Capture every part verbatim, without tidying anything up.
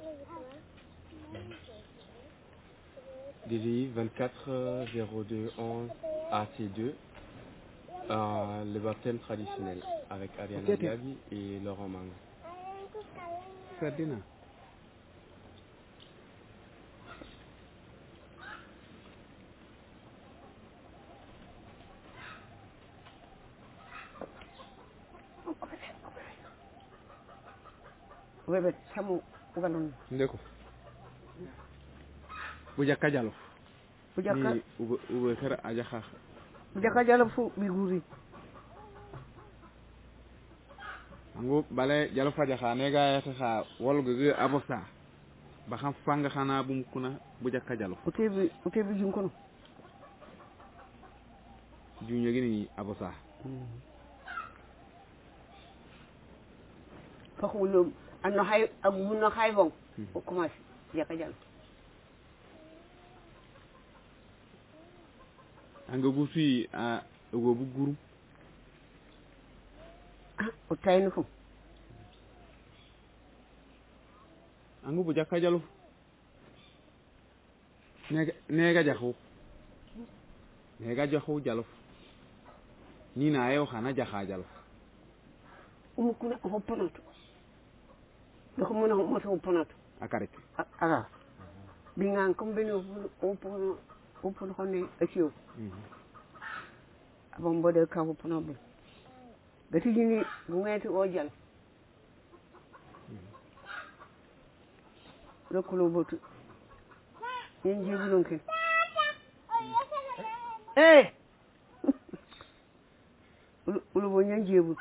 D G I vingt-quatre zéro deux onze A C deux, euh, le baptême traditionnel avec Ariana Diaby et Laurent Mango. Ferdina. Webe samu ugalon. Ndeko. Bujaka jalo. Bujaka. Ni ube ube kara aja kha. Bujaka jalo fu biguri. Ango bale jalo faja kha ne ga ya kha wol gugu abosa. Ba xam fanga xana bum kuna bujaka jalo. Utebi utebi junkono. Junyo gini abosa. Fakhulum anno hay aguno hay bon. O commence jaka jalo. Anga gusi a go bu guru. Ah, o tayno fu. Angu bujaka jalo. Nega nega jaxu. Nega jaxu jalo. Ni na ayo xana jaxa jalo. Umu kuna hoponato. Dako mona moto hoponato. Akarik. Ara. Bingan kombino opono opono xone asio. Mhm. Abon bode ka hopono bu. Gati jini gungeti ojal. Lokulo botu. Yen jibulon ken. Eh. Ulu bo nyen jibul.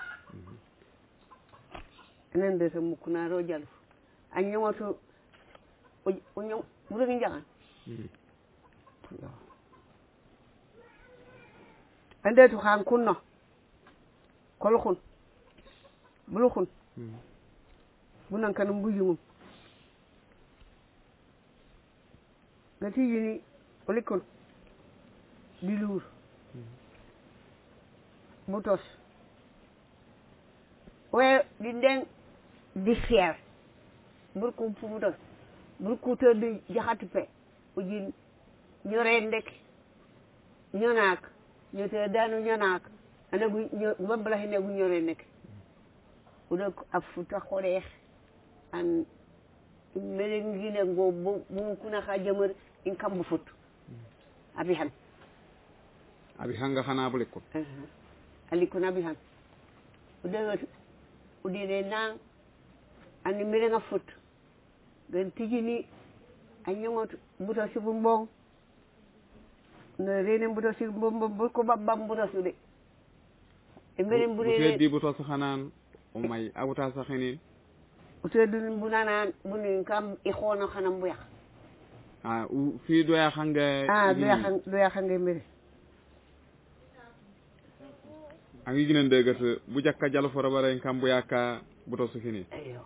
Enen de sam kuna ro jal. Anyo to onyo buru ngi jagan. Mhm. Ande to han kunno. Kolkhun. Bulukhun. Mhm. Bunan kanum buyum. Gati yini olikon. Dilur. Butos. We dindeng di fier. Burku butos. Burku to di jaxatu pe. Ujin ñore ndek. Ñonak. Ñote daanu ñonak. Ana gu mabla hene gu ñore nek. Udak afuta xoreex an melengine go bu kuna xajamer in kam bu fut. Abi han. Abi hanga xana bu lekko. Uh -huh. Ali kuna bi han. Ude udine nang ani melenga fut. Gen tijini anyongot buto si bumbong. Ne rene buto si bumbong bu ko babam buto su de. E melen bu re di buto sa xanan o may abuta sa xene. Ute dun bunanan bunin kam i xono xanam bu yax. Ah u fi do ya xanga. Ah do ya xang do ya xanga mere. Angi ginen de gat bu jakka jalo fo rabare en kam bu yakka buto su xene. Ayo.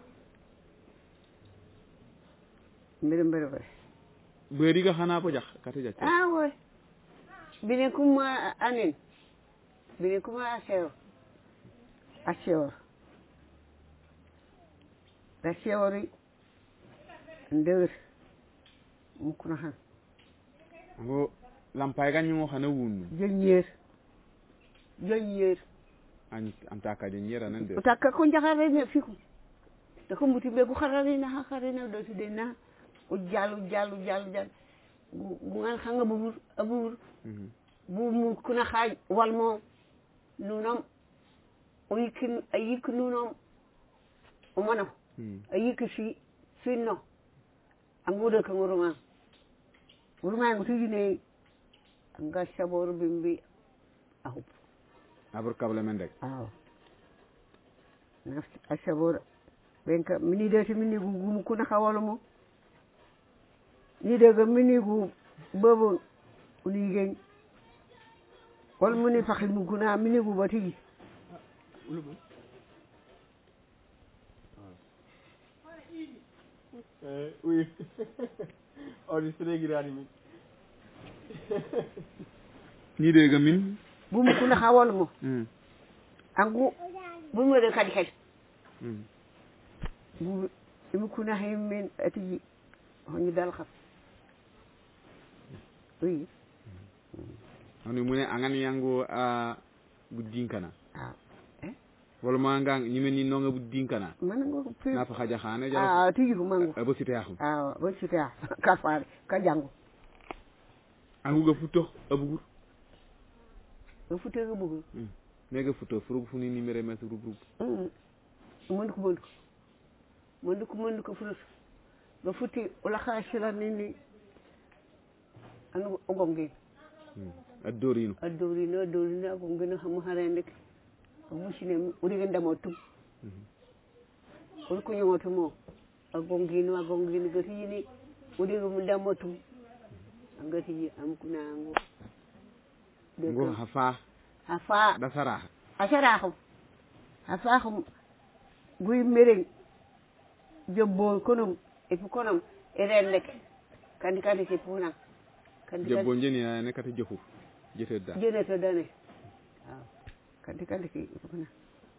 Mbere mbere bare. Beuri ga xana po jax kati jacc. Ah ouais. Bine kuma anen. Bine kuma aseo. Aseo. Aseo ndeur mukuna han. Ngo lampay ga ñu xana wunu. Jeñer. Jeñer. An antaka jeñera nan de. Utaka ko njaxare ne fiku. Da ko muti be ko xarare na xarare na do de na. O jalu jalu jalu jalu. Bu ngal xanga bu abur. Mhm. Bu mu kuna xaj walmo nunam o yikin ayik nunam o mana. Mhm. Ayik fi finno. Angude ka nguruma. Nguruma ngutu ne anga sabor bimbi ahup. Abur kable mendek. Aw. Nafs asabor benka mini de mini gu gum kuna xawalo mo. Ni de ga mini gu bobo uli gen. Wal muni fakhil mu kuna mini gu bati. Ulubu. Eh oui. On est très grandi. Ni de ga min Bu mu kuna xawalo mo. Mhm. Angu bu mu de kadi xel. Mhm. Bu imukuna himmin ati honi dal khaf oui ani mu ne angan yango a buddin kana ah eh wala ma nga ñime ni no nga buddin kana man ngo pe na fa xaja xane jalo ah tigi ko mango bo site yaxum ah bo site ka faare ka jango angu ga futo abugur ga futo ga bugu ne ga futo furug funi ni mere mes rub rub mun ko mun ko mun ko mun ko furus ga futi wala khashira ni ni anu ogonge addorino addorino addorino ogonge no xam harende mushine uri ganda motum uri ko yomoto mo agonge no agonge ni gati ni uri go munda motum angati am kuna ngo ngo hafa hafa da sara asara ko hafa ko guy mereng jobbo konum e fu konum e rendek kandi kandi ci puna kandi jobbo njeni na ne kata jofu jete da jene to dane kandi kandi ki puna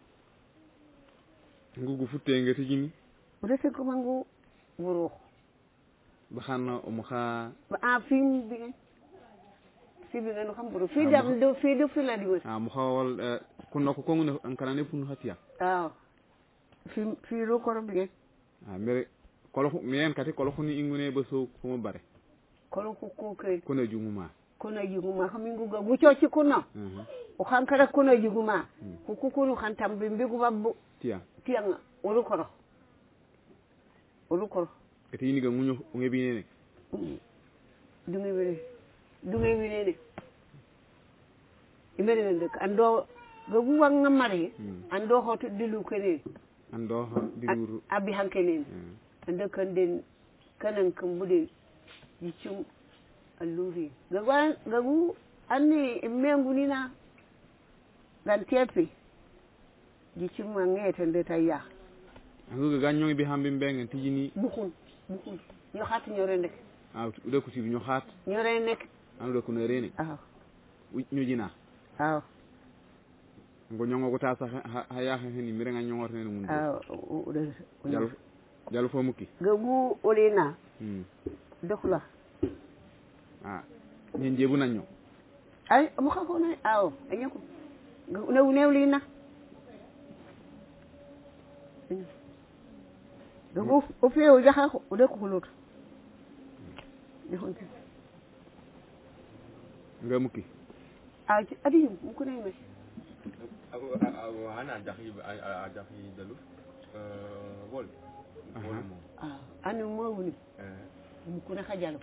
ngugu futte ngati jini urese ko mangu wuro ba xana o mu xa ba a film bi fi bi ngeen xam buru fi dam do fi do fi la di wër ah mu xawal ku nokko ko ngene an kana ne pun hatiya ah fi fi ro ko bi ah mere kolo mien kati kolo ni ingune ba so ko mo bare kolo ko ko ke ko na junguma ko na junguma xam ngu ga guccio ci ko no o xam kara ko na junguma ko ko ko xam tam bi mbi ko babbu tiya tiya nga olu ko olu ko kati ni ga munyo ngebi ne du ngi wéré du ngi wéré ne imere ne ando ga bu wang mari ando hoto dilu kene ando dilu abi hankene ando kan den kanan kan bude yicum alluri ga gwan ga gu anni menguni na dan tepe yicum mangete nde tayya angu ga ganyo bi hambi mbenga tijini bukun bukun yo hat ñore nek ah de ko ci ñu xaat ñore nek anu de ko ne rene ah ñu jina ah ngo ñongo ko ta sax ha ya ni mi nga ñongor ne mun ah jal jal fo mukki gagu olena hmm dokhla ah ñen jebu nañu ay mu xa ko ne aw anyako ne newlina gagu o fe o jaxa ko de ko lot de honte nga mukki ah adi mu ko ne me ana jaxi a jaxi dalu euh wol wol mo ah anu mo woni mu ko na xajalo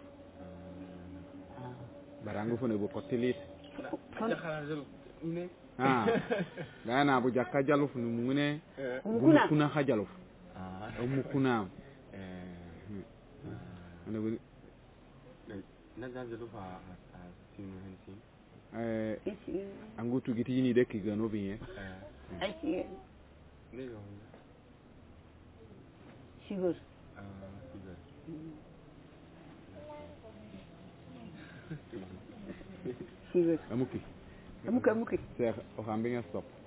barangu fone bu kotilit jaxala dalu ne ah dana bu jakka jalu fu mu ne mu kuna xajalu ah mu kuna eh ana bu na dalu fa sinu hensin eh isi angutu giti ni de ki gano bien eh ay ci ne yo sigur ah sigur sigur amuki amuki amuki cheikh o xambi nga stop